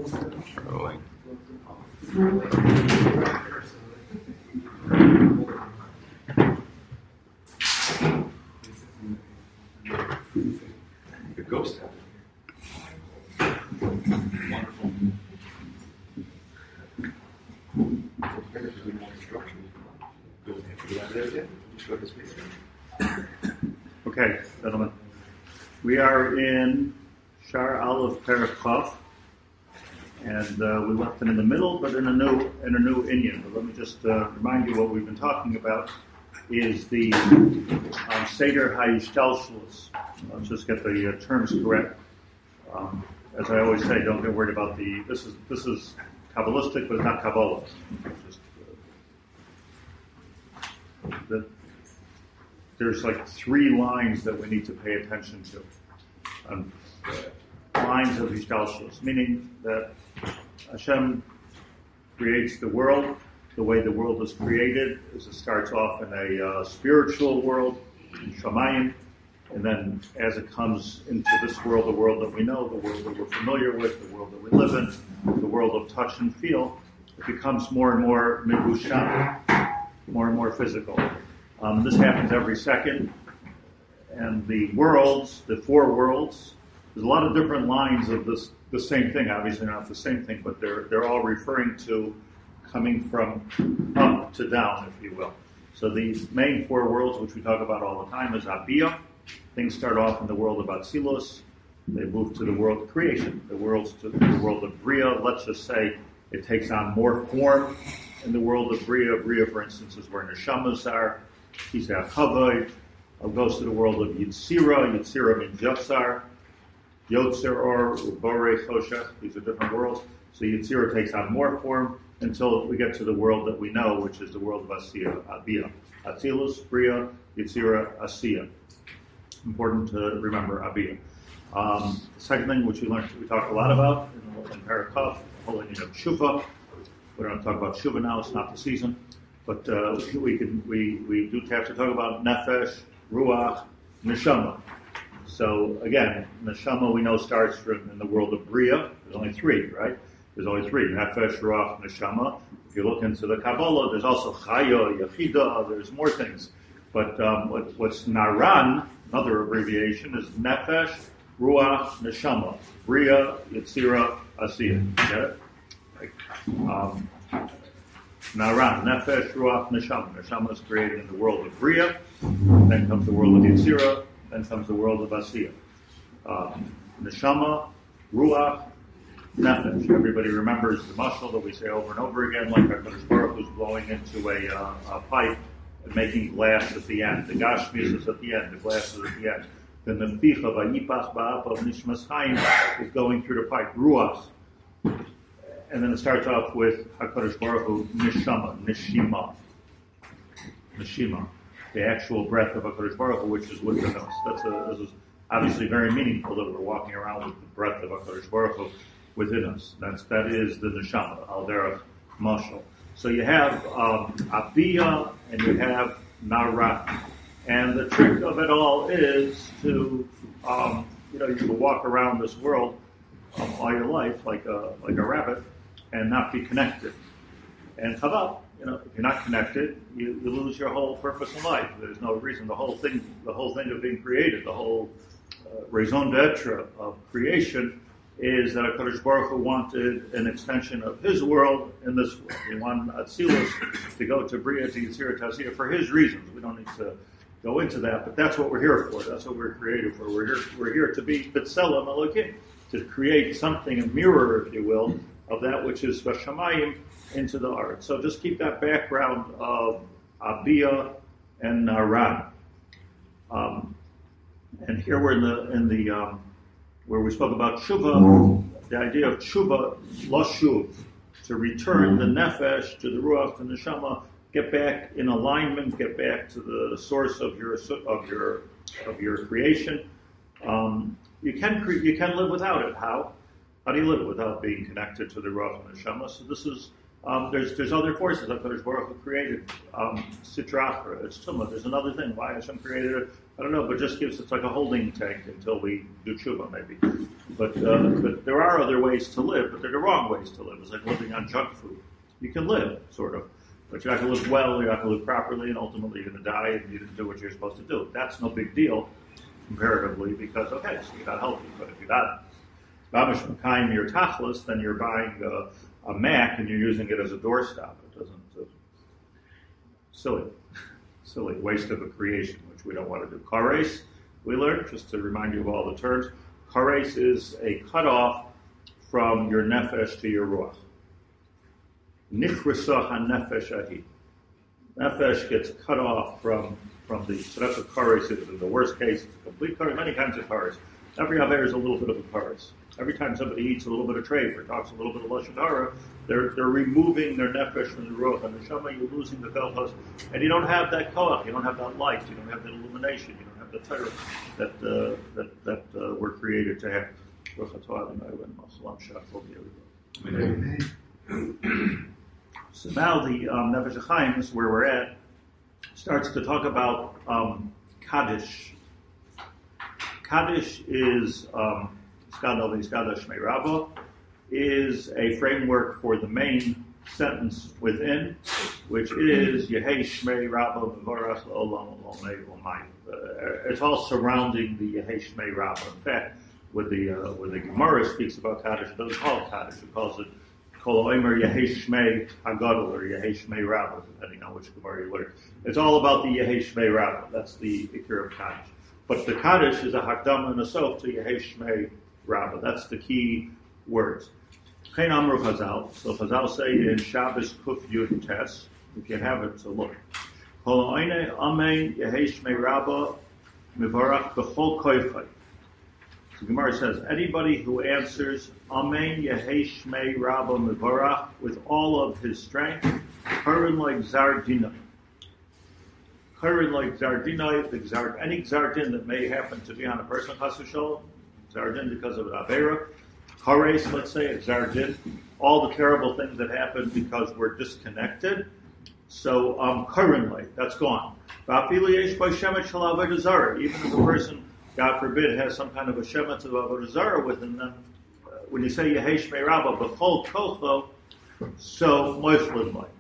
Rolling. The ghost hat. Wonderful. Okay, gentlemen. We are in Shar Aleph Perek Chaf, and we left them in the middle, but in a new inyan. But let me just remind you what we've been talking about is the Seder HaYishtalshelus. Let's just get the terms correct. As I always say, don't get worried about this is Kabbalistic, but it's not Kabbalah. There's like 3 lines that we need to pay attention to. Lines of Ishtalshelus, meaning that Hashem creates the world. The way the world is created is it starts off in a spiritual world, in Shamayim, and then as it comes into this world, the world that we know, the world that we're familiar with, the world that we live in, the world of touch and feel, it becomes more and more mibusham, more and more physical. This happens every second, and the 4 worlds, there's a lot of different lines of the same thing. Obviously not the same thing, but they're all referring to coming from up to down, if you will. So the main 4 worlds, which we talk about all the time, is Abiyah. Things start off in the world of Atzilus. They move to the world of creation, the world of Bria. Let's just say it takes on more form in the world of Bria. Bria, for instance, is where Neshamas are. Kisei Chavod goes to the world of Yitzira. Yitzira means Yotzar. Yotzer or Borei Choshech. These are different worlds. So Yitzira takes on more form until we get to the world that we know, which is the world of Asiya, Abiyah. Atzilus, Bria, Yitzira, Asiya. Important to remember Abiyah. The second thing which we talked a lot about in Perek Chaf, the whole idea of Tshuva. We don't talk about Tshuva now; it's not the season. But we do have to talk about Nefesh, Ruach, Neshama. So again, Neshama we know starts in the world of Bria. There's only 3, right? There's only 3: Nefesh, Ruach, Neshama. If you look into the Kabbalah, there's also Chaya, Yechida. There's more things. But what's Naran, another abbreviation, is Nefesh, Ruach, Neshama. Bria, Yetzira, Asiya. Get it? Naran, Nefesh, Ruach, Neshama. Neshama is created in the world of Bria, then comes the world of Yetzira, then comes the world of Asiya. Neshama, Ruach, Nefesh. Everybody remembers the mashal that we say over and over again, like HaKadosh Baruch Hu is blowing into a pipe and making glass at the end. The Gashmis is at the end, the glass is at the end. Then the Ficha, Vayipach Ba'apav Nishmas Chaim is going through the pipe, Ruach. And then it starts off with HaKadosh Baruch Hu, Neshima, the actual breath of HaKadosh Baruch Hu, which is within us. This is obviously very meaningful that we're walking around with the breath of HaKadosh Baruch Hu within us. That is the Neshama, Al Derech Mashal. So you have Abiyah and you have Nara. And the trick of it all is to, you can walk around this world all your life like a rabbit and not be connected. And Chabad, if you're not connected, you lose your whole purpose in life. There's no reason. The whole thing of being created, the whole raison d'etre of creation is that HaKadosh Baruch Hu wanted an extension of His world in this world. He wanted Atzilus to go to Bria, to Yitzira, to Asiya for His reasons. We don't need to go into that, but that's what we're here for. That's what we're created for. We're here to be B'Tselem Elokim, to create something, a mirror, if you will, of that which is Vashamayim into the art. So just keep that background of Abiyah and Naran. And here we're in the where we spoke about Tshuva, the idea of Tshuva, Lashuv, to return the Nefesh to the Ruach, to the Neshama, get back in alignment, get back to the source of your creation. You can live without it. How? How do you live without being connected to the Ruach and Neshama? So this is there's other forces that HaKadosh Baruch Hu created. Sitra Achra, it's Tumah. There's another thing. Why Hashem created it, I don't know, but just gives it's like a holding tank until we do tshuva, maybe. But there are other ways to live, but they're the wrong ways to live. It's like living on junk food. You can live, sort of, but you're not going to live well, you're not going to live properly, and ultimately you're going to die and you didn't do what you're supposed to do. That's no big deal, comparatively, because, okay, so you're not healthy. But if you're not Mamish Makayim your tachlis, then you're buying a Mac and you're using it as a doorstop. It doesn't... Silly waste of a creation, which we don't want to do. Kares, we learned, just to remind you of all the terms, Kares is a cutoff from your nefesh to your ruach. Nichrasa ha-nefesh ahi. Nefesh gets cut off from the, so that's what Kares is. In the worst case, it's a complete Kares, many kinds of Kares. Every Aver is a little bit of a Kares. Every time somebody eats a little bit of treif or talks a little bit of lashon hara, they're removing their nefesh from the ruach and the neshama. You're losing the velchos, and you don't have that koach, you don't have that light, you don't have that illumination, you don't have the Torah that we're created to have. So now the Nefesh HaChaim, this is where we're at, starts to talk about Kaddish. Kaddish is is a framework for the main sentence within, which is Yehei Shmei Rabba Mevorach L'Olam L'Olmei L'Omayim. It's all surrounding the Yehei Shmei Rabba. In fact, when the Gemara speaks about Kaddish, it doesn't call it Kaddish. It calls it Kol Omer Yehei Shmei Hagadol or Yehei Shmei Rabba, depending on which Gemara you learn. It's all about the Yehei Shmei Rabba. That's the Ikar of Kaddish. But the Kaddish is a Hakdama and a Sof to Yehei Shmei Rabba. That's the key words. Chen Amru Chazal. So Chazal say in Shabbos Kuf Yud Tes, if you have it, so look. Kol Oine Amen Yehei Shmei Rabba Mivarach B'chol Koifai. So Gemara says, anybody who answers Amen Yehei Shmei Rabba Mivarach with all of his strength, Karin like Zardina. Karin like Zardina, any Zardin that may happen to be on a person, Chas v'sholom, Zardin because of an Avera, Kares, let's say, Zardin, all the terrible things that happen because we're disconnected. So, currently, that's gone. Even if a person, God forbid, has some kind of a shemetz of avodah zarah within them, when you say Yehei Shmei Rabba, b'chol kocho, so moichlin like.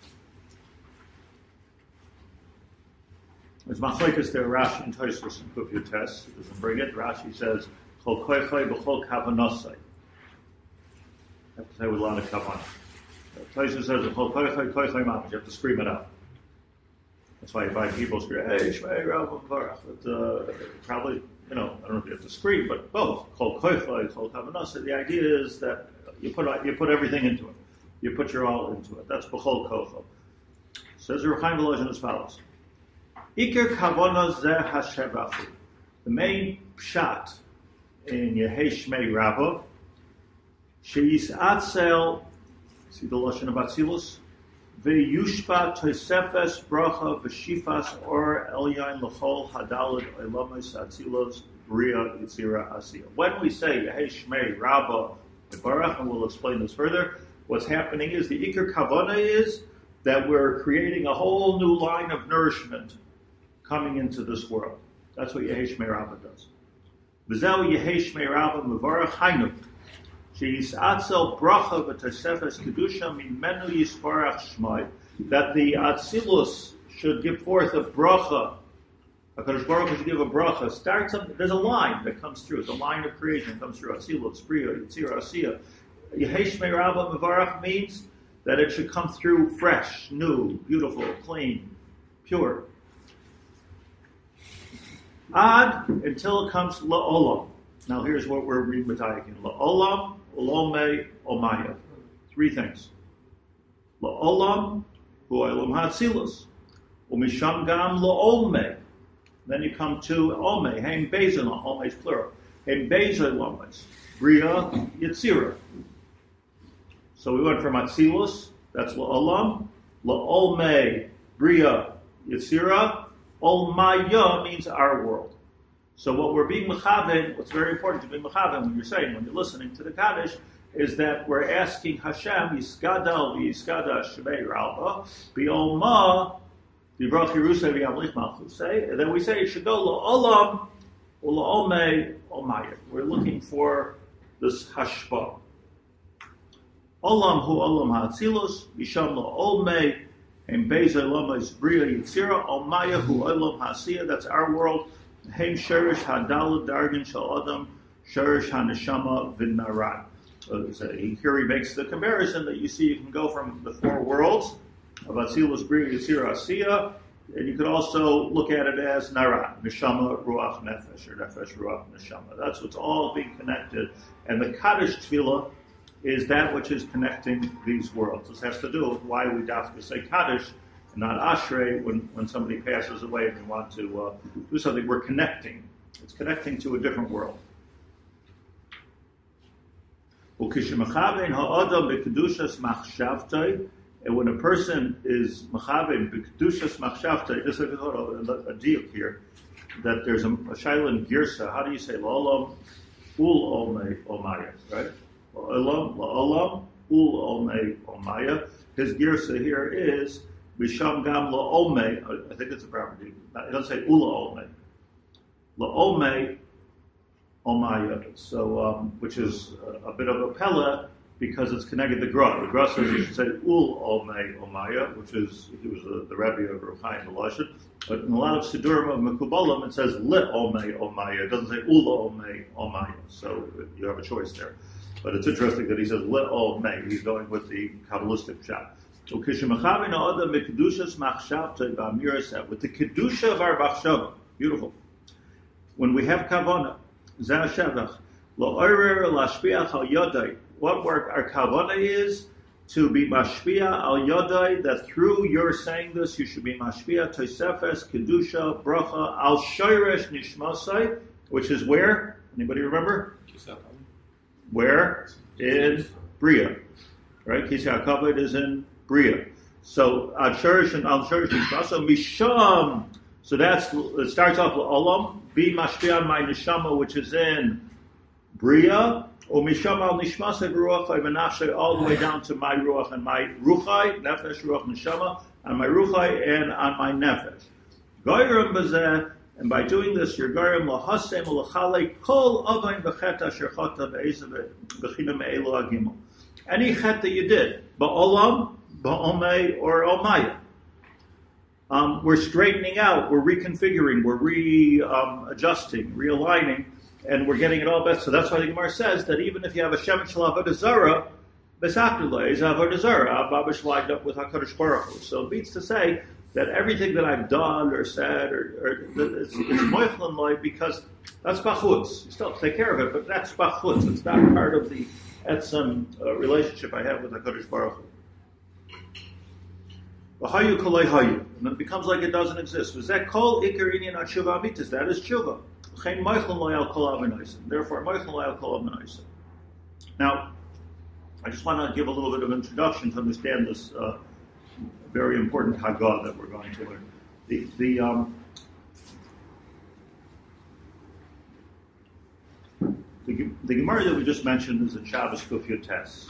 There's machlekes there, Rashi and Tosfos and Kuf Yud Tes. He doesn't bring it. Rashi says, Chol koichai b'chol kavanosai. You have to say with a lot of kavanah. Tosfos says, Chol koichai mamish. You have to scream it out. That's why you find people scream, hey, Shmei Rabba Mevorach. But probably, I don't know if you have to scream, but both. Chol koichai, chol kavanosai. The idea is that you put everything into it. You put your all into it. That's b'chol kocho. Says the Rechaim Volozhin as follows. Iker kavana zeh hashevachu. The main pshat in Yehei Shmei Rabba, she'yisatzel, see the lashon of Atzilus, ve'yushpa tosefes bracha v'shifas or elyain l'chol hadalad olamis Atzilos bria yitzira asiya. When we say Yehei Shmei Rabba Mevorach, and we'll explain this further, what's happening is the Iker kavana is that we're creating a whole new line of nourishment coming into this world. That's what Yehei Shmei Rabba does. V'zeu Yehei Shmei Rabba Mevorach hainu. She'yisatzel bracha v'tosefes kedusha mimenu yisparach shmai. That the Atzilus should give forth a bracha. HaKadosh Baruch Hu should give a bracha. There's a line that comes through. It's a line of creation that comes through. Atzilus, Bria, Yitzira, Asiya. Yehei Shmei Rabba Mevorach means that it should come through fresh, new, beautiful, clean, pure. Ad, until it comes la'olam. Now here's what we're reading with Ayakin. La'olam, ulomei, omaya. Three things. La'olam, hu elam ha'atzilus. Umisham gam la'olmei. Then you come to omei. Heim bezin, omei is plural. Heim bezin lomes. Bria, yitzira. So we went from atzilus, that's la'olam. La'olmei, bria, yitzira. Olmaya means our world. So what we're being mechaven, what's very important to be mechaven when you're listening to the Kaddish, is that we're asking Hashem, Yiskadal v'yiskada Shmei Rabba, B'olma, Divrach Yerusei v'yamlich malchusei, and then we say it should go la'olam, ula'omei, olmaya. We're looking for this hashpa. Olam hu olam ha'atzilus, misham la'olmei, Heim Beis Olam is Bria Yitzira, Almaya Hu Olam Hasiya, that's our world. Heim Sherish Hadalad Dargan Shal Adam, Sherish HaNeshama V'Narat. Here he makes the comparison that you see you can go from the four worlds of Atzilus, Bria Yitzira, Asiya, and you could also look at it as Narat, Neshama, Ruach, Nefesh, or Nefesh, Ruach, Neshama. That's what's all being connected. And the Kaddish Tefillah is that which is connecting these worlds. This has to do with why we have to say Kaddish and not Ashrei when somebody passes away and we want to do something. We're connecting. It's connecting to a different world. And when a person is mechaven b'kedushas machshavtay, just like a diuk here, that there's a shaila girsa. How do you say la'olam ul omaya, right? La'olam ul omaya. His girsa here is b'sham gam la'omei. I think it's a property. It doesn't say ul omei. La'omei omaya. So, which is a bit of a pella, because it's connected to Gra. The Gra says you should say Ul Omei Omaya, which is, he was the Rebbe of Rav Chaim Volozhin. But in a lot of Sidurim of Mekubalim, it says Le Omei Omaya. It doesn't say Ul Omei Omaya. So you have a choice there. But it's interesting that he says Le Omei. He's going with the Kabbalistic shot. With the Kedusha of our Bachshava. Beautiful. When we have Kavanah, Zeh Shevach, Lo'orer Lashpiach Al Yodai. What work our kavanah is to be mashpia al yodai, that through your saying this, you should be mashpia tosefes kedusha bracha al shoyresh nishmasai, which is where? Anybody remember? Where? In Bria, right? Kisei HaKavod is in Bria. So al shoyresh and al shoyresh nishmasai misham. So it starts off with olam, be mashpia on my neshama, which is in Bria. Or misham al nishmasei v'ruachai v'nafshei, all the way down to my ruach and my ruchai, nefesh, ruach, neshama, on my ruchai and on my nefesh. Goyrim b'zeh, and by doing this, you're goyrim lahasem l'chalei kol avayin v'chet asher chata v'ezav v'china me'elu agimel. Any chet that you did, ba'olam, ba'omei, or omaya. We're straightening out, we're reconfiguring, we're readjusting, realigning, and we're getting it all best. So that's why the Gemara says that even if you have a Shemin Shel Avodah Zarah, Besachullah is Avodah Zarah, Abba Shlaged up with HaKadosh Baruch Hu. So it means to say that everything that I've done or said, or it's Moichlin Loi, because that's Bachutz. You still have to take care of it, but that's Bachutz. It's not part of the Etzem relationship I have with HaKadosh Baruch Hu. V'hayu kolei hayu. And it becomes like it doesn't exist. V'zeh kol ikar inyan atshuva amitis. That is tshuva. Therefore, now, I just want to give a little bit of introduction to understand this very important Haggadah that we're going to learn. The Gemara that we just mentioned is in Shabbos Kuf Yotes.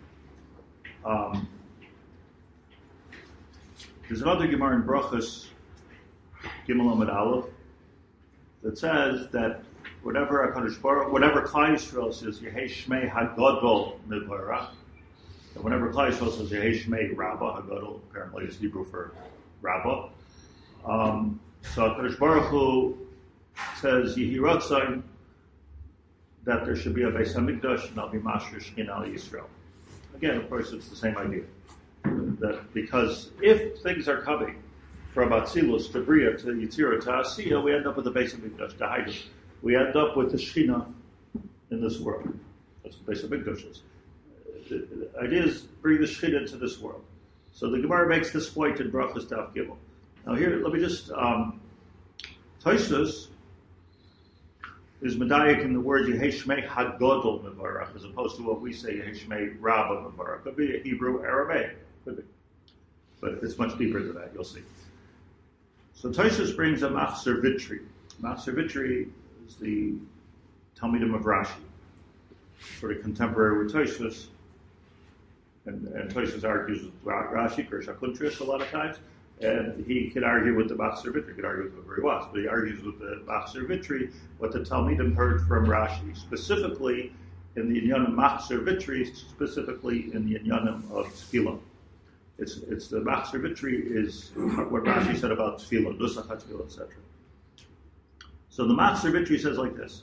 There's another Gemara in Brachos Gimel Amud Aleph that says that whatever Klal Yisrael says, Yehei Shmei HaGadol Mivarach, and whenever Klal Yisrael says Yehei Shmei Rabbah HaGadol, apparently is Hebrew for Rabbah. So HaKadosh Baruch Hu says Yehi Ratzon, that there should be a Beis HaMikdash and I'll be Masher Shechinah al Yisrael. Again, of course, it's the same idea. That because if things are coming from Atzilus to Bria to Yitzira to Asiya, we end up with the Beis HaMikdash, the Haidus. We end up with the Shekhinah in this world. That's what Beis HaMikdash is. The idea is bring the Shekhinah into this world. So the Gemara makes this point in Brachos Daf Gimel. Now here, let me just, Tosfos is medayik in the word Yehei Shmei HaGadol Mevarach, as opposed to what we say Yehei Shmei Rabbah Mevarach. Could be a Hebrew, Aramaic, could be. But it's much deeper than that, you'll see. So Tosfos brings a Machzer Vitri. Machzer Vitri is the Talmidim of Rashi, sort of contemporary with Tosfos. And Tosfos argues with Rashi, Pirush HaKuntris a lot of times. And he could argue with the Machzer Vitri, he could argue with whoever he wants, but he argues with the Machzer Vitri what the Talmidim heard from Rashi. Specifically, in the Inyanim Machzer Vitri, specifically in the Inyanim of Tefillah. It's the Machzer Vitri is what Rashi said about Tefillah, Nusach HaTefillah, etc. So the Machzer Vitri says like this: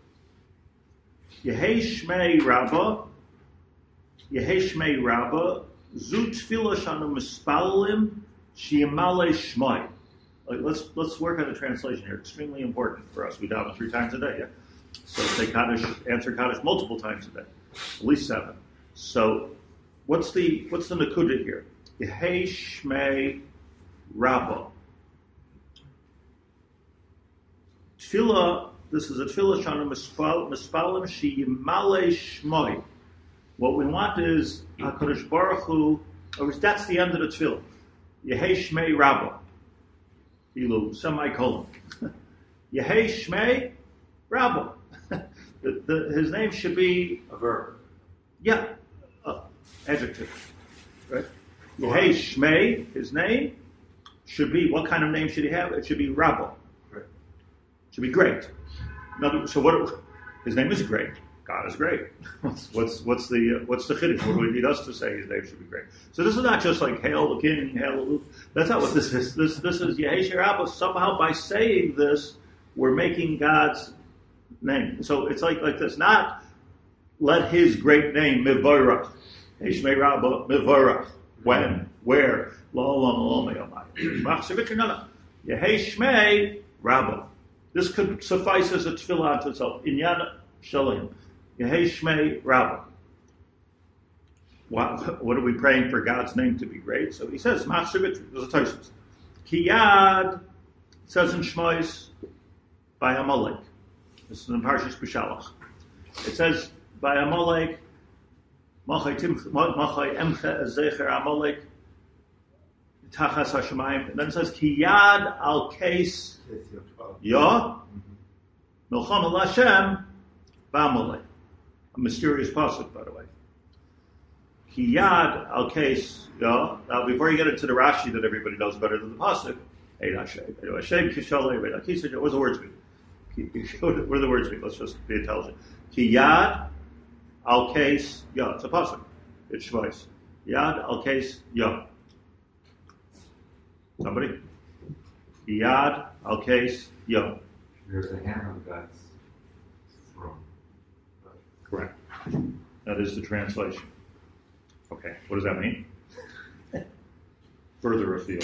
Yehei Shmei Rabba, Zu Tefillah Shanu Mispalim Shiyamale Shmai. Let's work on the translation here. Extremely important for us. We daven 3 times a day. Yeah. So say Kaddish, answer Kaddish multiple times a day, at least 7. So what's the Nakuda here? Yehei Shmei Rabba. Tefillah. This is a Tefillah Shanu Mispalim Shiyamale Shmai. What we want is HaKadosh Baruch Hu. That's the end of the Tefillah. Yehei Shmei Rabba. Ilu semicolon. Yehei Shmei Rabba. His name should be a verb. Yeah, adjective. Right. Yehei Shmei. His name should be. What kind of name should he have? It should be Rabba. Right. Should be great. So what? His name is great. God is great. What's the chiddush? What do we need us to say? His name should be great. So this is not just like hail the king, hail the. That's not what this is. This is Yehei Rabba. Somehow by saying this, we're making God's name. So it's like this. Not let His great name mivorach. Yehei Rabba mivorach. When, where, lo me'omai. Machzor no. Yehei Shmei Rabba. This could suffice as a tefillah unto itself. Inyan Shalim. Yehei Shmei Rabba. What are we praying for God's name to be great? So he says, Machzor Vitri. There's a Tosfos. Ki Yad, it says in Shmois, by Amalek. This is in Parshas B'Shalach. It says, by Amalek, Machai Emche Ezecher Amalek, Tachas HaShemayim. And then it says, Ki Yad al Keis Ya, Milcham al Hashem, Ba'amalek. A mysterious pasuk, by the way. Ki Yad al Keis Ya. Now, before you get into the Rashi that everybody knows better than the pasuk, Eid Hashem, Kishalei, Eid Akisa, what does the words mean? What do the words mean? Let's just be intelligent. Ki Yad al Keis Ya. It's a pasuk. It's Shmois. Yad al Keis Ya. Somebody? Yad al Keis Ya. There's a hand on God's throne. Correct. That is the translation. Okay, what does that mean? Further afield.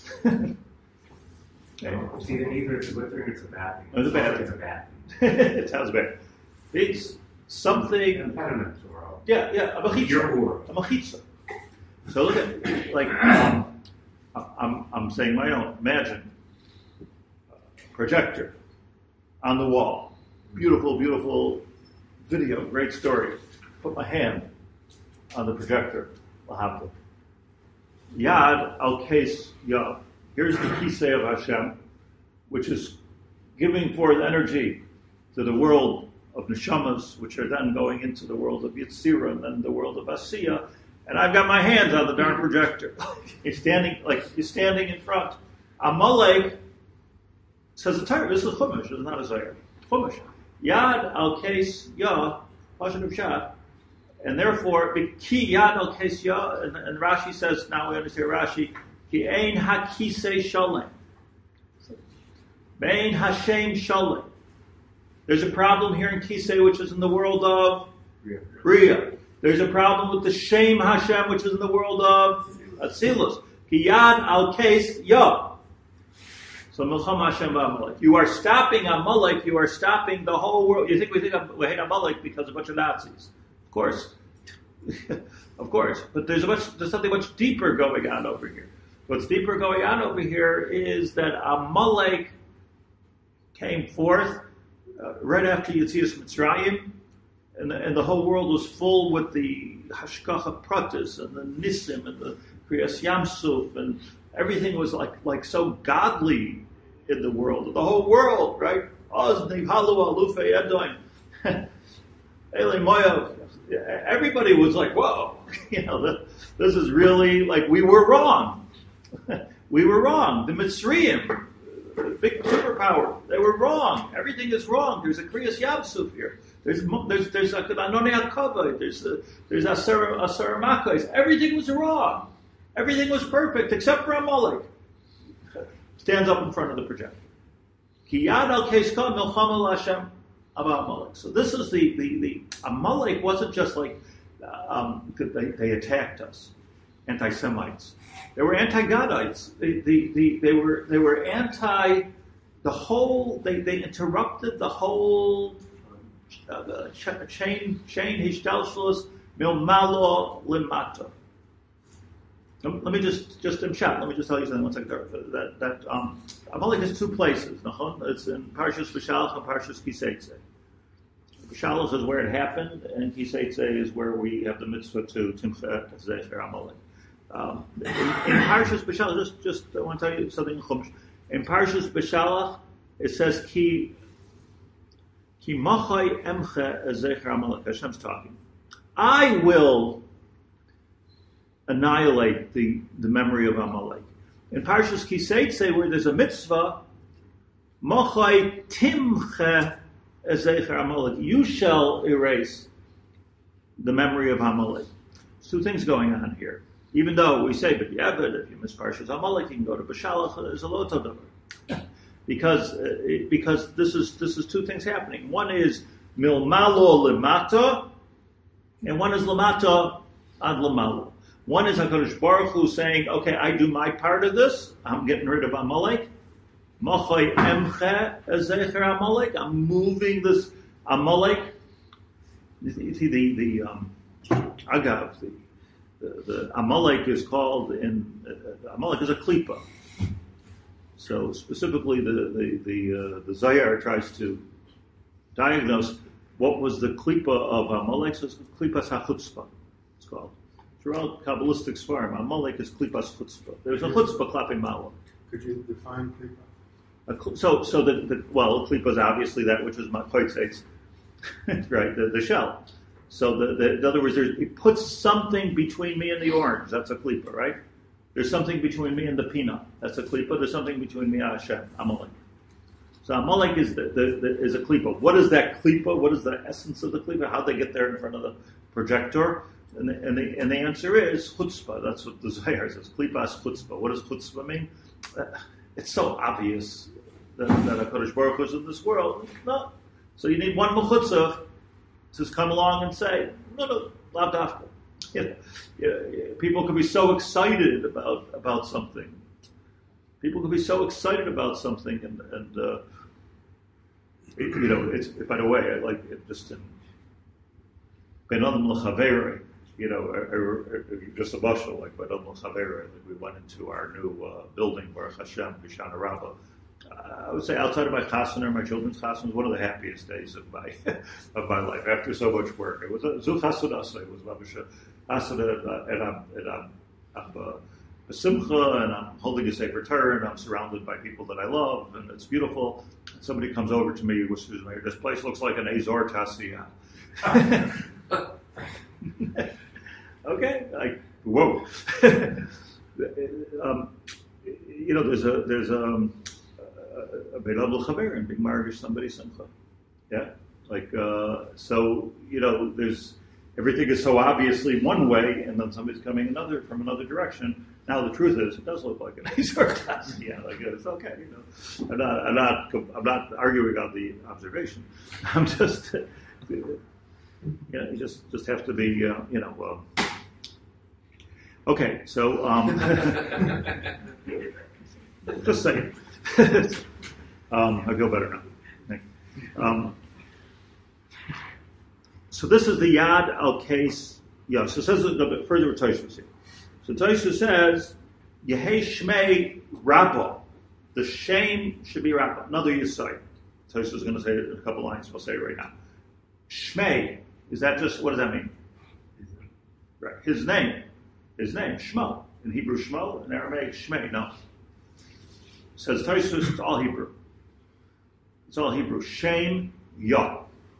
See, either it's a good thing or it's a bad thing. It's a bad thing. It's a bad thing. It sounds bad. It's something. Impediment to our own. Yeah, a machitza. Your A machitza. So look at, like, I'm saying my own. Imagine projector on the wall. Beautiful, beautiful video. Great story. Put my hand on the projector. L'havdil. Yad al Keis Ya. Here's the kisei of Hashem, which is giving forth energy to the world of neshamas, which are then going into the world of Yetzirah and then the world of Asiya. And I've got my hands on the darn projector. You're standing in front. Amalek says the Torah. This is Chumash. It's not a Zohar. Chumash. Yad al Keis Ya. Lashon Pshat. And therefore, ki Yad al Keis Ya. And Rashi says, now we understand Rashi. Ki ein hakisei shalem. Bein Hashem shalem. There's a problem here in Kisei, which is in the world of Bria. There's a problem with the Shem Hashem, which is in the world of Atzilus. Ki Yad al Keis Ya. So Milcham Hashem Amalek. You are stopping Amalek. You are stopping the whole world. You think we hate Amalek because of a bunch of Nazis? Of course, of course. But there's something much deeper going on over here. What's deeper going on over here is that Amalek came forth right after Yetzias Mitzrayim, and the whole world was full with the Hashkacha Pratis and the Nisim and the Kriyas Yamsuf, and everything was like so godly in the world. The whole world, right? Everybody was like, whoa, this is really, like, we were wrong. We were wrong. The Mitzrayim, the big superpower, they were wrong. Everything is wrong. There's a Kriyas Yamsuf here. There's a Anoni Akava, there's Asara Makos. Everything was wrong. Everything was perfect except for Amalek. Stands up in front of the projector. Ki yad al keiska milchama l'Hashem about Amalek. So this is the Amalek wasn't just like they attacked us, anti-Semites. They were anti-Gadites. They were anti the whole. They interrupted the whole chain hishtalshlus milmalo limata. Let me just in chat. Let me just tell you something. One second. That Amalek is two places. It's in Parshas B'Shalach and Parshas Kiseitze. B'Shalach is where it happened, and Kiseitze is where we have the mitzvah to Timcha Zecher Amalek. In Parshas B'Shalach, just I want to tell you something. In Parshas B'Shalach, it says Ki Machai Emche Zecher Amalek. Hashem's talking. I will annihilate the memory of Amalek. In Parshas Kiseitze, where there's a mitzvah, Machai Timche Zecher Amalek. You shall erase the memory of Amalek. There's two things going on here. Even though we say, but yeah, but if you miss Parshas Amalek, you can go to B'Shalach. There's a lot of them, because this is two things happening. One is milmalo lemata, and one is lemata ad lemalo. One is HaKadosh Baruch Hu saying, okay, I do my part of this. I'm getting rid of Amalek. Machai emche ezecher Amalek. I'm moving this Amalek. You see the Agav, the Amalek is called Amalek is a klipa. So specifically, the Zayar tries to diagnose what was the klipa of Amalek. So it's klipas hachutzpah. It's called. Throughout Kabbalistic Svarim, Amalek is klipas chutzpah. There's a chutzpah klape ma'ala. Could you define klipa? So klipa is obviously that which is machoitzeitz, right? The shell. So in other words, it puts something between me and the orange. That's a klipa, right? There's something between me and the peanut. That's a klipa. There's something between me and Hashem, Amalek. So Amalek is is a klipa. What is that klipa? What is the essence of the klipa? How'd they get there in front of the projector? And the answer is chutzpah. That's what the Zohar says. Klipas chutzpah. What does chutzpah mean? It's so obvious that HaKadosh Baruch Hu is in this world. No. So you need one mechutzav to come along and say, no, lav dafka. People can be so excited about something. People can be so excited about something, and it's, by the way, I like it just in Ben Adam L'Chaveri. Just a bushel, like by Adam L'Chaveri. We went into our new building, Baruch Hashem, Bishana Rabbah. I would say outside of my chasana, my children's chasana, was one of the happiest days of my life. After so much work, it was a zu chasana. It was Mabasha chasana, and I'm a simcha, and I'm holding a Sefer Torah, and I'm surrounded by people that I love, and it's beautiful. And somebody comes over to me, whispers to me, "This place looks like an Azor Tasiya." Okay, like whoa. There's a Beit L'Chaver and big marriage somebody simcha. Yeah, there's everything is so obviously one way, and then somebody's coming from another direction. Now the truth is, it does look like an Azor Tasiya. It's okay. I'm not arguing on the observation. I'm just. You just have to be, okay, so, just saying. I feel better now. So this is the Yad al-Kes. Yeah, so it says a bit further with Tosfos here. So Tosfos says, Yehei Shmei Rabba. The shame should be Rabba. Another Yisai. Tosfos is going to say it in a couple lines. We'll say it right now. Shmei. Is that just, what does that mean? Right. His name, Shmo. In Hebrew, Shmo. In Aramaic, Shmei. No. It says Tosfos, it's all Hebrew. It's all Hebrew. Shem, Yah.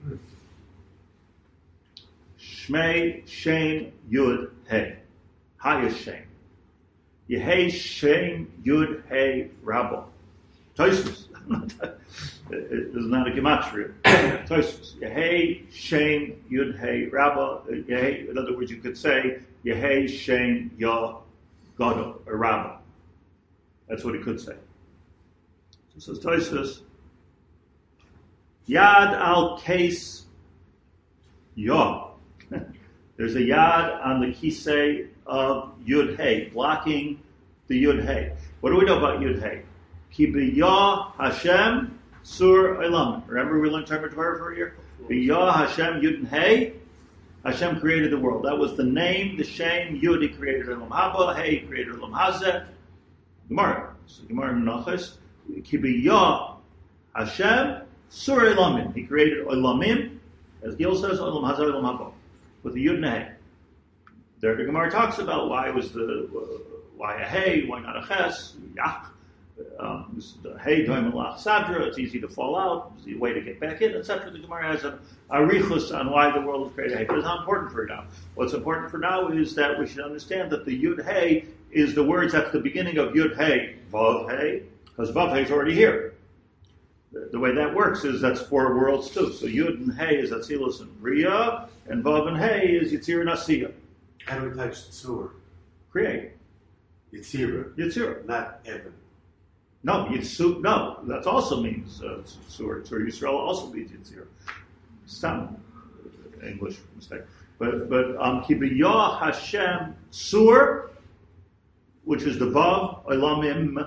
Shmei, Shem, Yud, Hey. Hayas Shem. Yehei Shem, Yud, Hey, Rabba. Tosfos. It is not a gematria. Tosfos. Yehei Shem Yud Hey Rabba. Yehei. In other words, you could say Yehei Shem Yah Gadol or Rabba. That's what he could say. So it says Tosfos. Yad al case Yah. There's a yad on the kisei of Yud Hey, blocking the Yud Hey. What do we know about Yud Hey? Ki b'yah Hashem sur olam. Remember we learned Talmud Torah for a year? B'yah Hashem Yud Hey. Hashem created the world. That was the name, the Shem. Yud, he created Olam Haba. Hey, he created Olam Hazeh. Gemara. So Gemara Menachos. Ki b'yah Hashem sur olamim. He created olamim. As Gil says, Olam Hazeh, Olam Haba. With the Yud and a Hey. There the Gemara talks about why a Hey, why not a Ches, Yach, the Hey, Doim Lach Sadra, it's easy to fall out, it's a way to get back in, etc. The Gemara has an arichus on why the world was created Hey, but it's not important for now. What's important for now is that we should understand that the Yud Hey is the words at the beginning of Yud Hey, Vav Hey, because Vav Hey is already here. The way that works is that's 4 worlds too. So Yud and Hey is Atzilus and Bria, and Vav and Hey is Yitzir and Asiya. How do we touch Tzur? Create. Yitzir. Not Evan. No, Yitzur. No, that also means Tzur. Tzur Yisrael also means Yitzir. Some English mistake. But Ki b'yah Hashem Tzur, which is the Vav, Olamim,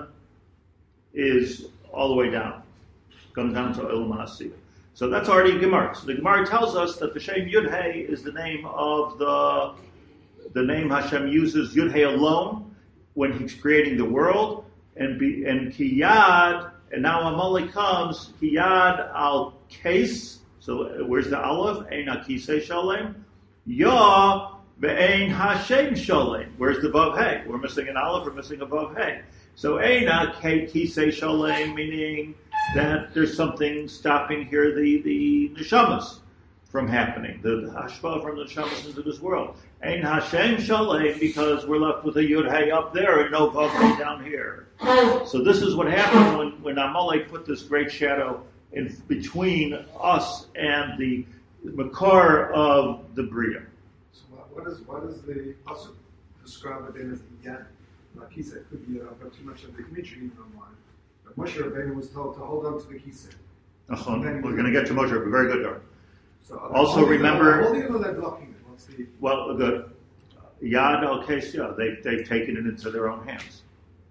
is all the way down. Comes down to Olam Hasiya. So that's already Gemara. So the Gemara tells us that the Shem Yud Hey is the name of the name Hashem uses Yud Hey alone when He's creating the world, and Kiyad, and now Amalek comes Kiyad al Case. So where's the Aleph? Ein Akisei Shalem. Yah ve'ein Hashem Shalem. Where's the Vav Hey? We're missing an Aleph. We're missing a Vav Hey. So Ein Akisei Shalem, meaning that there's something stopping here the neshamas from happening, the hashpah from the neshamas into this world. Ein Hashem Shalem, because we're left with a Yud Hey up there and no Vav Hey down here. So this is what happened when Amalek put this great shadow in between us and the makar of the Bria. So what does the pasuk describe it then as yad? Like he said, could be but too much of the Dimitri even online. But Moshe Rabbeinu was told to hold on to the kisei. We're going to get to Moshe Rabbeinu. Very good, Dar. So also remember. How do you know they're blocking it? What's the? Well, the Yad al Kesya, they've taken it into their own hands,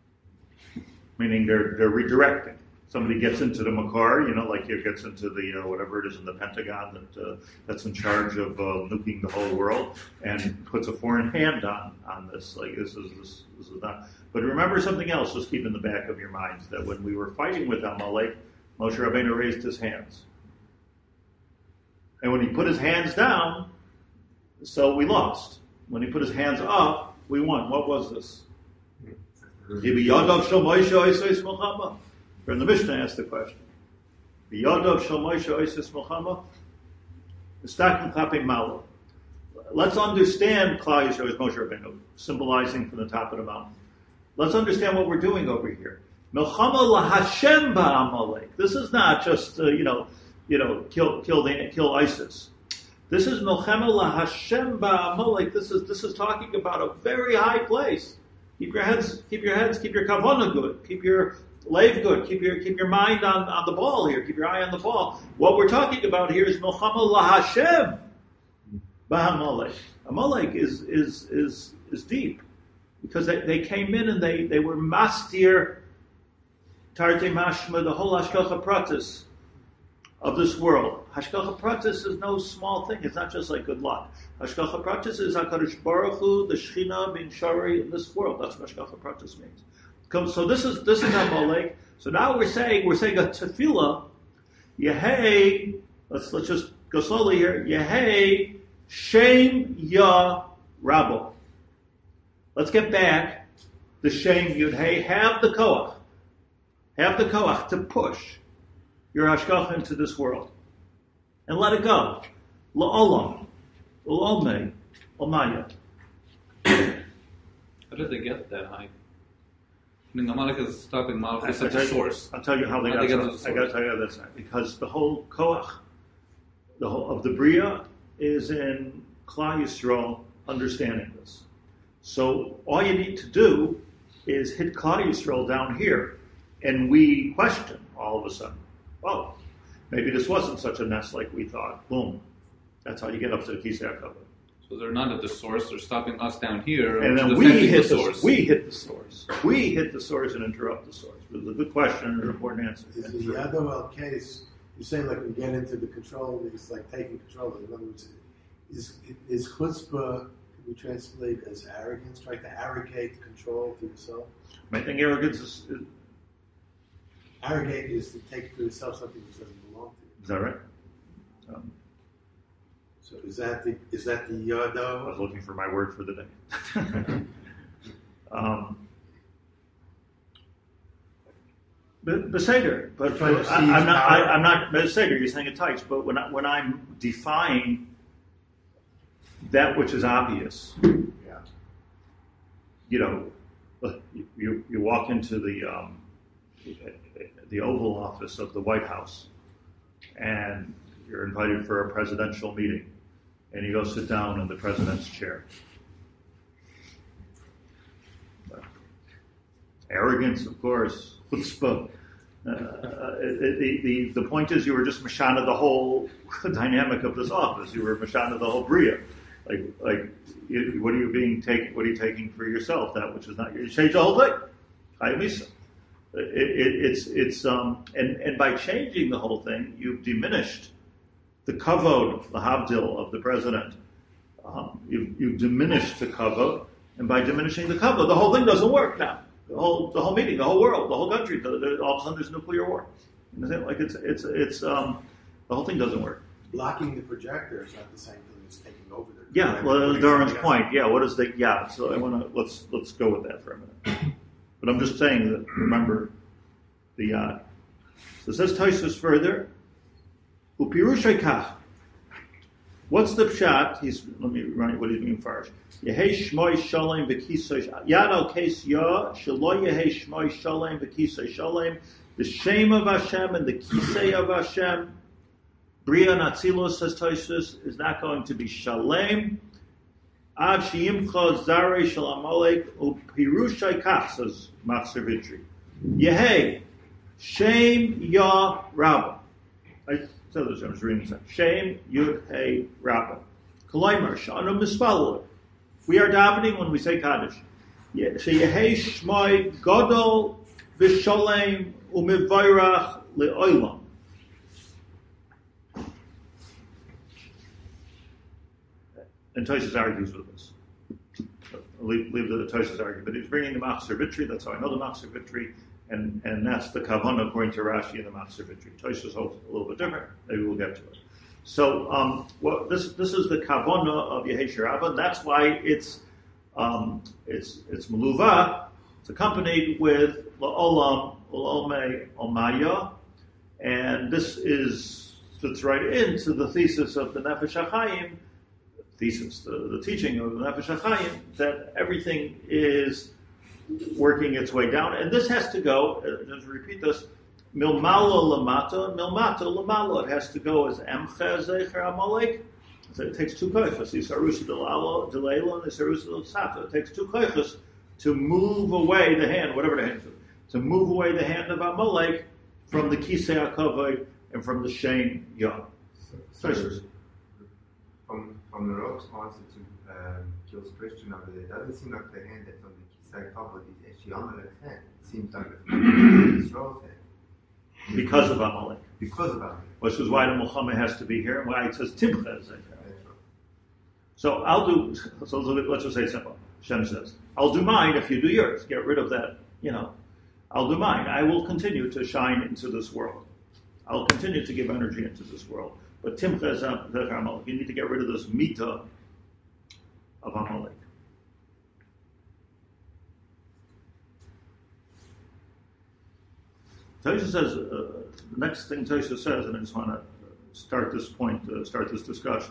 meaning they're redirecting. Somebody gets into the Makar, like he gets into the whatever it is in the Pentagon that's in charge of nuking the whole world, and puts a foreign hand on this. Like this is not. But remember something else. Just keep in the back of your minds that when we were fighting with Amalek, Moshe Rabbeinu raised his hands, and when he put his hands down, so we lost. When he put his hands up, we won. What was this? From the Mishnah asked the question. B'yadav shel Moshe oises milchama, v'stakim klapei malo. Let's understand Klal Yisrael is Moshe Rabbeinu, symbolizing from the top of the mountain. Let's understand what we're doing over here. Milchama lahashem ba'amalek. This is not just kill ISIS. This is milchama lahashem ba'amalek. This is talking about a very high place. Keep your heads, keep your kavanah good, keep your Lave good. Keep your mind on the ball here. Keep your eye on the ball. What we're talking about here is Milchama LaHashem B'Amalek. Amalek is deep because they came in and they were mastir Tarte Mashma, the whole Hashgacha Pratis of this world. Hashgacha Pratis is no small thing. It's not just like good luck. Hashgacha Pratis is HaKadosh Baruch Hu, the Shechina bin Shari in this world. That's what Hashgacha Pratis means. So this is Amalek. So now we're saying a tefillah. Yehei. Let's just go slowly here. Yehei Shem Ya Rabo. Let's get back. The Shem Yud Hey. Have the koach to push your hashgacha into this world and let it go. La'olam, L'olmei, L'maya. How did they get that high? meaning Amalek is stopping Malchus I'll at the source. I'll tell you how they How got they got to to the I got to tell you how that's not. Because the whole koach, the whole of the Bria, is in Klal Yisrael understanding this. So all you need to do is hit Klal Yisrael down here, and we question all of a sudden. Oh, maybe this wasn't such a mess like we thought. Boom. That's how you get up to the Kisei HaKavod. So they're not at the source; they're stopping us down here, And then defending we hit the source. We hit the source. We hit the source and interrupt the source. It was a good question and an important answer. Is the Yadol case, you're saying like we get into the control, it's like taking control. In other words, is chutzpah, can we translate as arrogance, trying to arrogate control to yourself? I think arrogance is Arrogate is to take to yourself something which doesn't belong to you. is that right? So is that the I was Yadol? looking for my word for the day. Beseder, but Trying to I'm seize not. power. I'm not Beseder. You're saying it tight, but when I'm defying that which is obvious, Yeah. you know, you walk into the Oval Office of the White House, and you're invited for a presidential meeting, and you go sit down in the president's chair. Arrogance, of course, chutzpah. The point is, you were just mashana the whole dynamic of this office. You were mashana the whole bria. What are you taking for yourself? That which is not yours. You change the whole thing. Chayimisa. And by changing the whole thing, you've diminished the kavod, the havdil of the president. You've diminished the kavod, and by diminishing the kavod, the whole thing doesn't work now. The whole meeting, the whole world, the whole country. All of a sudden, there's nuclear war. You know, like the whole thing doesn't work. Blocking the projector is not the same thing as taking over the. Yeah, well, Darren's point. Yeah, what is the yeah? So I want to let's go with that for a minute. But I'm just saying that remember the yad. So it says Tosfos further. Upirushay kach. What's the pshat? Let me remind you what he's being first. Yehei shmoi shalem v'kisoi yad al kes ya shelo yehei shmoi shalem v'kisoi shalem. The shame of Hashem and the kisei of Hashem. Bria Natzilos, says Tosfos, is not going to be shalem. Ad sheyimcha zarei shel Amalek upirushay kach, says Machzor Vitri. Yehei shame ya rabba. So I'm just reading this. Shame Yud Hey Rabba. Kolaymar Shanu Mispalul. We are davening when we say Kaddish. Sheyehei Shmoi Gadol V'Sholem U'Mivayrach Le'Olam. And Tosfos argues with this. I'll leave the Tosfos argument. He's bringing the Machzor Vitri. That's how I know the Machzor Vitri. And that's the kavanah according to Rashi and the Machzor Vitri. Tosfos holds a little bit different. Maybe we'll get to it. So, this is the kavanah of Yehei Shirava. That's why it's meluva. It's accompanied with la'olam, la'olmei, olmaya, and this fits right into the thesis of the Nefesh HaChaim. The teaching of the Nefesh HaChaim that everything is working its way down, and this has to go. Just to repeat this: milmalo lamata, milmata lamalo. It has to go as emcha zecher amalek. So it takes two koiches. Isarusa delalo delayla and isarusa delsato. It takes two koiches to move away the hand, whatever the hand is, to move away the hand of Amalek from the kisei hakavod and from the shame yah. From the Rov's answer to Jill's question over there, it doesn't seem like the hand that's on the Kisei Kavod is actually Amalek's hand. It seems like it's Israel's hand. Because of Amalek. Because of Amalek. Which is why the Muhammad has to be here, and why it says Timcha. That's right. So let's just say it simple. Shem says, I'll do mine if you do yours. Get rid of that, I'll do mine. I will continue to shine into this world. I'll continue to give energy into this world. But Timcha is Amalek. You need to get rid of this mita of Amalek. Tosfos says, the next thing Tosfos says, and I just want to start this point, start this discussion.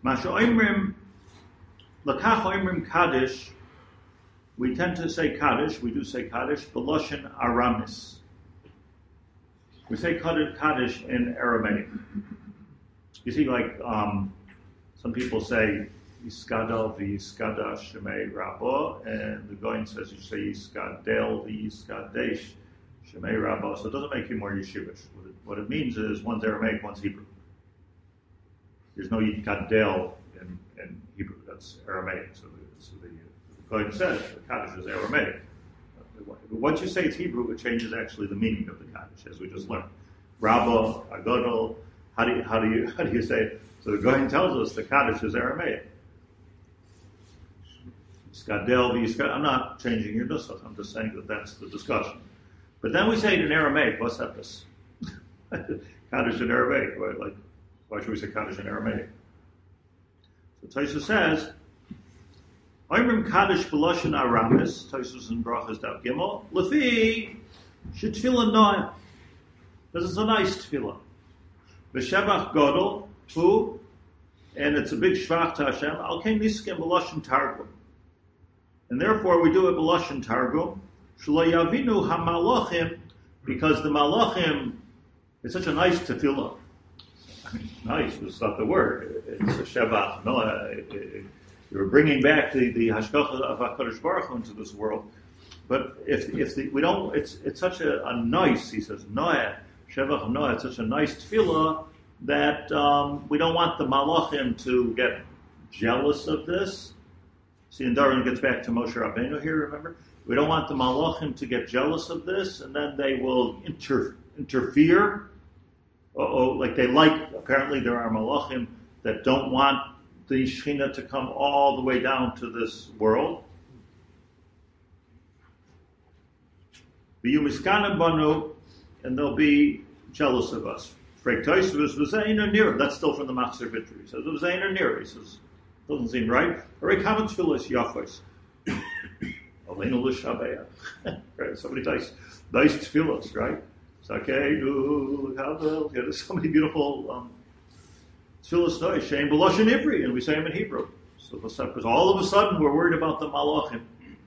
Masha Oimrim, Lakach Oimrim Kaddish, we tend to say Kaddish, we do say Kaddish, Beloshin Aramis. We say Kaddish in Aramaic. You see, like, some people say, Yiskadal v'yiskada shemei rabbo, and the Goin says you say Yiskadel v'yiskadesh shemei rabbo, so it doesn't make you more yeshivish. What it means is one's Aramaic, one's Hebrew. There's no Yiskadel in Hebrew, that's Aramaic. So the Goin says the Kaddish is Aramaic. But once you say it's Hebrew, it changes actually the meaning of the Kaddish, as we just learned. Rabbo, Agadol, how do you say it? So the Goin tells us the Kaddish is Aramaic. I'm not changing your nusach. I'm just saying that that's the discussion. But then we say it in Aramaic. What's that? Kaddish in Aramaic. Right? Like, why should we say Kaddish in Aramaic? So Tosfos says, Oimrim Kaddish b'loshen Aramis. Tosfos in Brachas Daf Gimel. Lefi shetfila noah. This is a nice tefillah. V'shevach godol hu, and it's a big shvach to Hashem. Al kein niskim b'loshen targum. And therefore we do it b'loshen targum, shelo yavinu hamalachim, because the malachim is such a nice tefillah. I mean, nice is not the word. It's a shevach. No, you're bringing back the hashgacha of HaKadosh Baruch Hu into this world. But if we don't, it's such a nice. He says noah shevach noah. It's such a nice tefillah that we don't want the malachim to get jealous of this. See, and Darwin gets back to Moshe Rabbeinu here, remember? We don't want the Malachim to get jealous of this, and then they will interfere. Apparently there are Malachim that don't want the Shekhinah to come all the way down to this world. And they'll be jealous of us. That's still from the Machzor Vitri. He says, he says, doesn't seem right. Right? Somebody nice tefillos, right? It's okay. There's so many beautiful tefillos. Shem b'loshen Ivri, and we say them in Hebrew. So because all of a sudden we're worried about the malachim.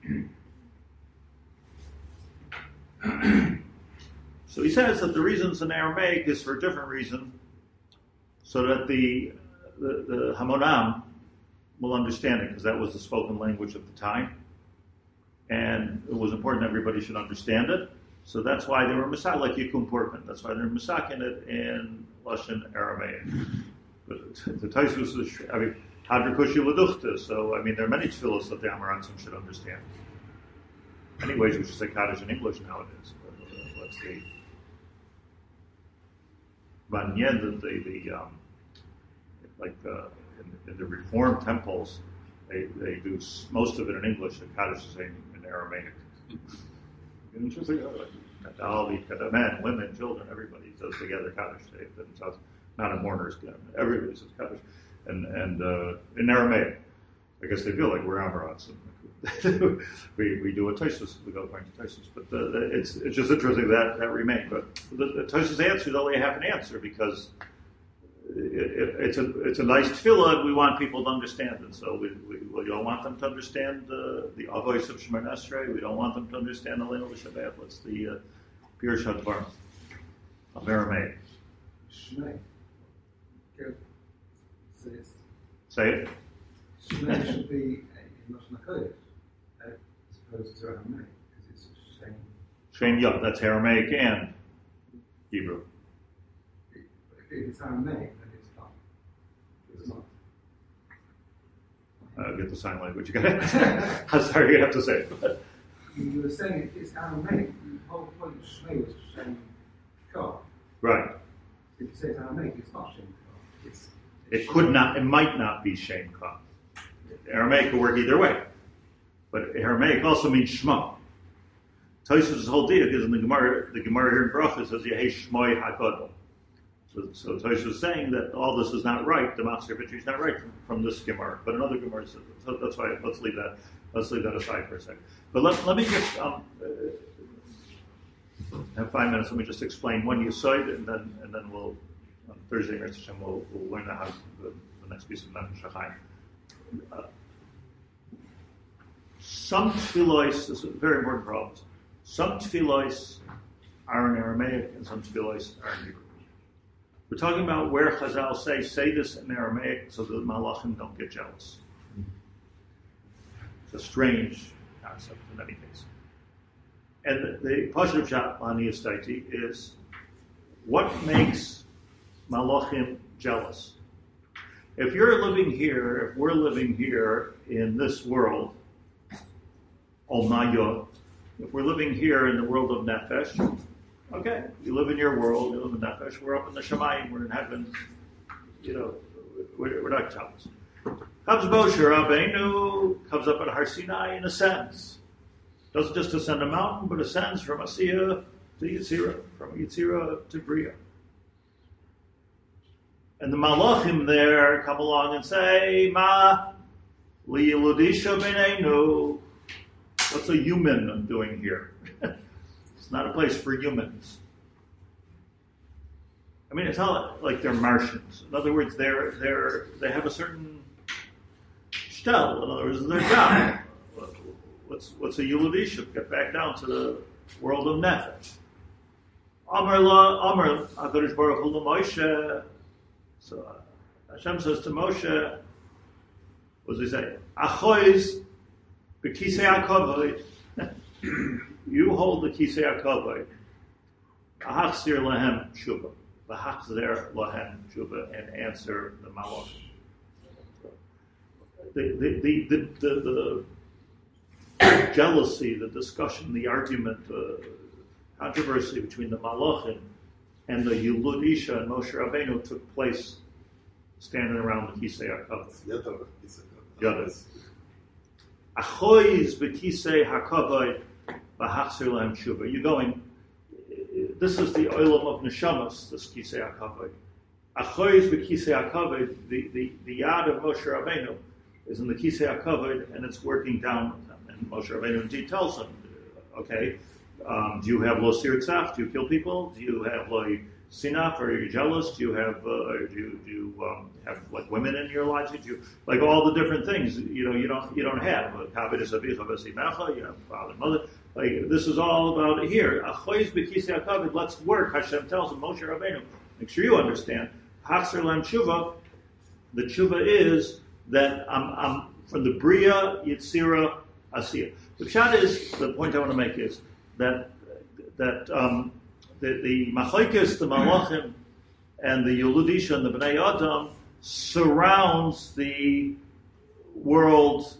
So he says that the reasons in Aramaic is for a different reason, so that the Hamonam will understand it, because that was the spoken language of the time, and it was important everybody should understand it. So that's why they were Masak, like Yikum Portman. That's why they're Masak in it in Lashon Aramaic. But the Tosfos is, Hadrakushi Laduchta. So, there are many tefillos that the Amarantzim should understand. Anyways, we should say Kaddish in English nowadays. Let's see. Banyan, in the Reformed temples, they do most of it in English, and Kaddish is in Aramaic. Interesting. Men, women, children, everybody does together Kaddish. Not a mourner's hymn. Everybody says Kaddish. And in Aramaic, I guess they feel like we're Amarantzim. we do a Tosfos, we go according to Tosfos. But it's just interesting that remained. But the Tosfos answer is only half an answer, because it's a nice tefillah, and we want people to understand it. So we don't want them to understand the avois of Shemoneh Esrei. We don't want them to understand the Leinu L'Shabbat. What's the Pirush HaDvarim of Aramaic? Shmei. Say it. Shmei should be in Lashon HaKodesh, as opposed to Aramaic, because it's Shem. Shem, yeah, that's Aramaic and Hebrew. If it's Aramaic, then it's not. It's not. Get the sign language. I'm sorry, you have to say it. But. You were saying if it's Aramaic, the whole point of Shmei was Shem Kah. Right. If you say it's Aramaic, it's not Shem Kah. It might not be Shem Kah. Aramaic will work either way. But Aramaic also means Shema. Tosfos' whole diak is in the Gemara here in Brachas says, Yehei Shmoi HaGadol. So Tosfos is saying that all this is not right, the Machzor Vitri is not right from this Gemara. But another Gemara says, so that's why, let's leave that aside for a second. But let me just have 5 minutes, let me just explain one Yesod, and then we'll On Thursday, Mr. Hashem, we'll learn how the next piece of Nefesh HaChaim. Some tefillos, this is a very important problem. Some tefillos are in Aramaic and some tefillos are in Hebrew. We're talking about where Chazal say this in Aramaic so that the Malachim don't get jealous. It's a strange concept in any case. And the Pashup Pshat Lani Estaiti is what makes Malachim jealous. If we're living here in this world, Olmaya, if we're living here in the world of Nefesh, okay, you live in your world, you live in Nefesh, we're up in the Shemayim, we're in heaven, we're not jealous. Comes Moshe Rabbeinu, comes up at Har Sinai and ascends. Doesn't just ascend a mountain, but ascends from Asiya to Yitzira, from Yitzira to Bria. And the Malachim there come along and say, Ma li Yeludisha B'neinu. What's a human doing here? It's not a place for humans. I mean, it's not like they're Martians. In other words, they have a certain shtel. In other words, their job. What's a Yuludisha? Get back down to the world of Nefesh. Amar HaKadosh Baruch Hu Moshe. So Hashem says to Moshe, what does he say? Achois b'kisei hakavod. You hold the kisei hakavod. Ahachzir lahem tshuva. Ahachzir lahem tshuva, and answer the malachim. The jealousy, the discussion, the argument, the controversy between the malachim and the Yulud Isha and Moshe Rabbeinu took place standing around the Kisei HaKavod. Yadov. Achois b'Kisei HaKavod v'hachzir lahem tshuva. You're going, this is the olam of neshamas, this Kisei HaKavod. Achois b'Kisei HaKavod, the yad of Moshe Rabbeinu is in the Kisei HaKavod, and it's working down with him. And Moshe Rabbeinu indeed tells him, okay, do you have lo sirtzach? Do you kill people? Do you have lo sinaf? Are you jealous? Do you have have like women in your lives? Do you like all the different things? You don't have. You have father and mother. Like this is all about here. Achois b'kisei hakavod. Let's work. Hashem tells him, Moshe Rabbeinu, make sure you understand. Hachzer lam tshuva. The tshuva is that I'm from the Bria, Yitzira, Asiya. The pshat is, the point I want to make is that the Machlekes, the Malachim, and the Yuludisha and the Bnei Adam surrounds the world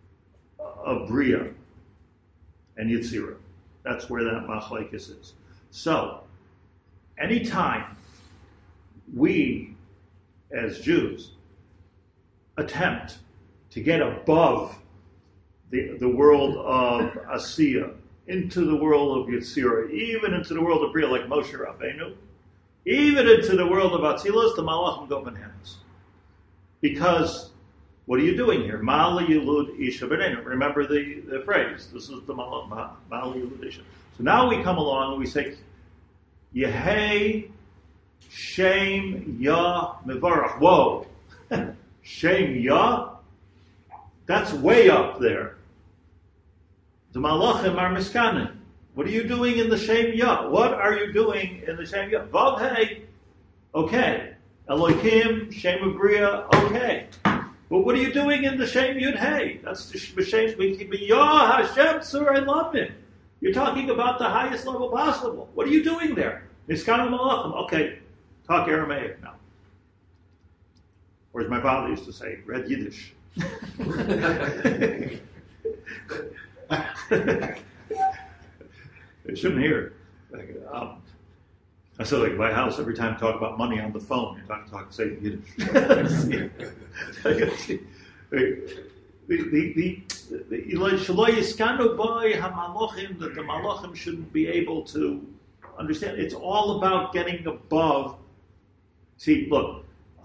of Bria and Yitzira. That's where that Machlekes is. So, anytime we, as Jews, attempt to get above the world of Asiya into the world of Yitzira, even into the world of Bria, like Moshe Rabbeinu, even into the world of Atzilus, the Malachim go bananas. Because what are you doing here? Ma'ali Yulud Isha B'neinu. Remember the phrase. This is the Ma'ali Yulud Isha. So now we come along and we say, Yehei Shem Yah Mevarach. Whoa. Shem Yah? That's way up there. The Malachim are miskanim. What are you doing in the Shem Yah? What are you doing in the Shem Yah? Vav Hey, okay. Elohim, Shem of Bria, okay. But what are you doing in the Shem Yud Hey? That's the Shem Yah Hashem Surah Lamed. You're talking about the highest level possible. What are you doing there? Miskanim Malachim. Okay, talk Aramaic now. Or as my father used to say, read Yiddish. They shouldn't hear it. I said, like, my house, every time I talk about money on the phone, you talk say Yiddish. That the Malachim shouldn't be able to understand. It's all about getting above. See, look,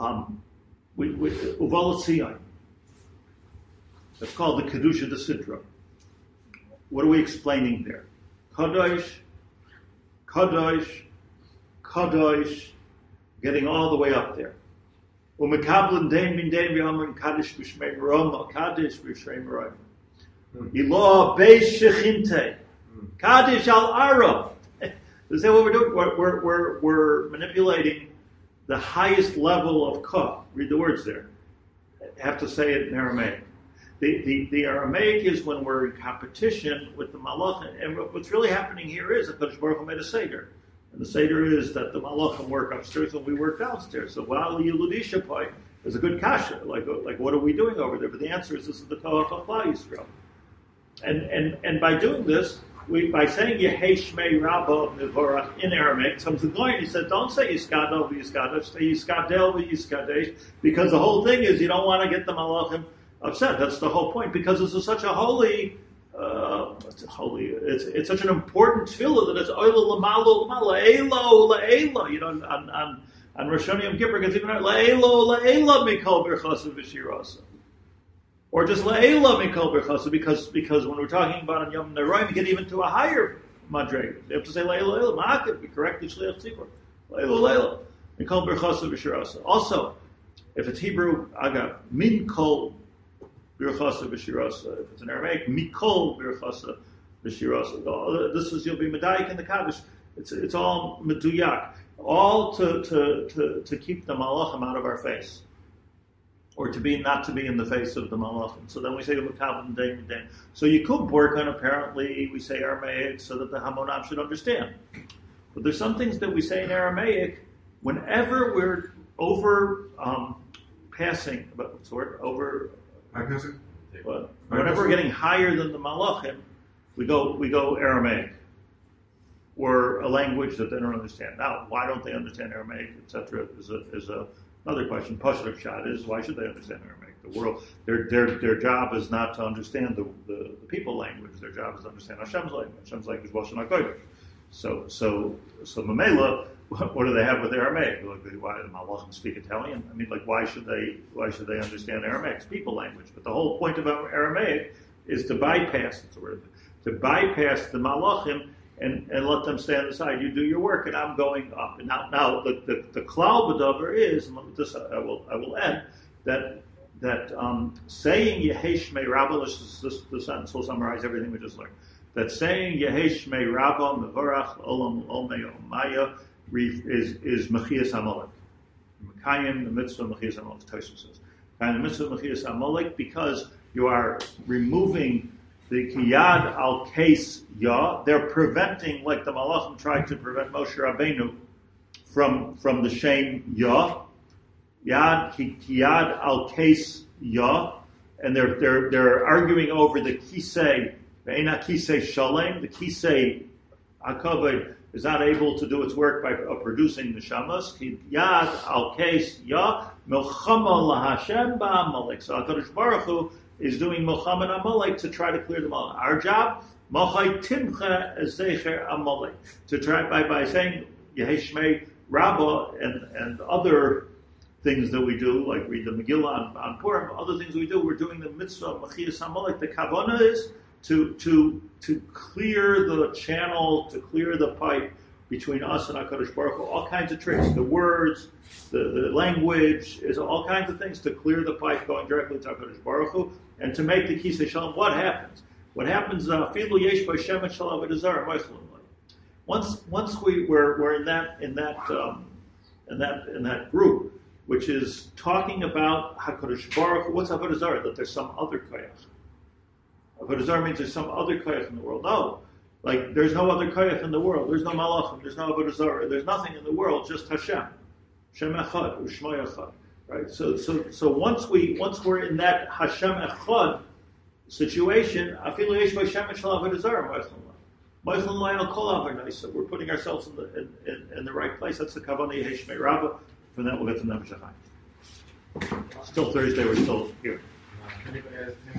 Uvalat Sion. That's called the Kedusha de Sidra. What are we explaining there? Kadosh, Kadosh, Kadosh, getting all the way up there. Umekablen dein bin dein v'amrin kaddish b'shmei meroma, kaddish b'shmei meroma. Ilah beis shechinte, kaddish al arav. Is that what we're doing? We're manipulating the highest level of ka. Read the words there. I have to say it in Aramaic. The Aramaic is when we're in competition with the Malachim. And what's really happening here is that Kadosh Baruch Hu made a Seder. And the Seder is that the Malachim work upstairs and we work downstairs. So while the Yiludisha Pai is a good kasha, like what are we doing over there? But the answer is this is the Koach of Yisrael. And by doing this, by saying Yehei Shmei Rabba Mivorach in Aramaic, some Zagoyin, he said, don't say Yiskadel v'Yiskadesh, say Yiskadel v'Yiskadesh, because the whole thing is you don't want to get the Malachim upset. That's the whole point, because this is such a holy, it's such an important tefillah that it's Oila L'Malo L'Malo, Eilo L'Eilo, on Rosh Hashanah Yom Kippur, it's even L'Eilo L'Eilo Mikol Berchasa V'Shirasa. Or just La'ela Mikol Berchasa, because when we're talking about on Yom Neroim, you get even to a higher madreg. You have to say La'ela La'ela. Ma'akid, be correctly Shliach Tzibur. La'ela La'ela. Mikol Berchasa V'Shirasa. Also, if it's Hebrew, Agav, Min Kol Berchasa V'Shirasa. If it's in Aramaic, Mikol Berchasa V'Shirasa. This is, you'll be Medayik in the Kaddish. It's all Meduyak. All to keep the Malachim out of our face. Or not to be in the face of the Malachim. So then we say the Mekabel Dein Dein. So Yikub Borkan, apparently we say Aramaic so that the Hamonam should understand. But there's some things that we say in Aramaic whenever we're passing. What's the word? Whenever we're getting higher than the Malachim, we go Aramaic, or a language that they don't understand. Now, why don't they understand Aramaic, etc. is another question. Pasuk Shad is, why should they understand Aramaic? The world, their job is not to understand the people language. Their job is to understand Hashem's language. Hashem's language is Lashon HaKodesh. So Mamela, what do they have with Aramaic? Why do the Malachim speak Italian? I mean, why should they understand Aramaic? It's people language. But the whole point about Aramaic is to bypass the Malachim and let them stay on the side. You do your work, and I'm going up. And now the klal b'davar is, and this I will end, that saying Yehei Shmei Rabba, the sentence will summarize everything we just learned. That saying Yehei Shmei Rabba Mevorach Olam Olmei Omaya is Mechias Amalek. Mekayim the mitzvah Mechias Amalek. Tosfos says Mekayim the mitzvah Mechias Amalek, because you are removing the kiyad al case ya. They're preventing, like the Malachim tried to prevent Moshe Rabbeinu from the shame ya. Kiyad al case ya, and they're arguing over the kisei, ve'ena kisei shalem. The kisei hakavod is not able to do its work by producing neshamas. Kiyad al case ya milchama laHashem ba'amalek. So HaKadosh Baruch Hu is doing Muhammad Amalek to try to clear them all. Our job, Machai Timcha Ezecher Amalek, to try by saying Yehei Shmei Rabba and other things that we do, like read the Megillah on Purim, other things we do, we're doing the mitzvah Mechias Amalek. The kavanah is to clear the channel, to clear the pipe between us and HaKadosh Baruch Hu. All kinds of tricks, the words, the language, is all kinds of things to clear the pipe going directly to HaKadosh Baruch Hu, and to make the Kisei Shalom. What happens? What happens? Filu yesh b'Shem et Shalom v'Dazar Moichlin. Once we're in that group, which is talking about HaKadosh Baruch Hu. What's Avodah Zarah? That there's some other koyach. Avodah Zarah means there's some other koyach in the world. No. There's no other koyach in the world. There's no malachim. There's no Avodah Zarah. There's nothing in the world, just Hashem. Shem Echad, U'Shmo Echad. Right? So once we're in that Hashem Echad situation, Afilu Yesh B'Shem et Shel Avodah Zarah Moichlin L'Ayel Kol Avodah. So we're putting ourselves in the right place. That's the Kavanah Yehei Shmei Rabba. From that we'll get to Nefesh HaChaim. Still Thursday. We're still here.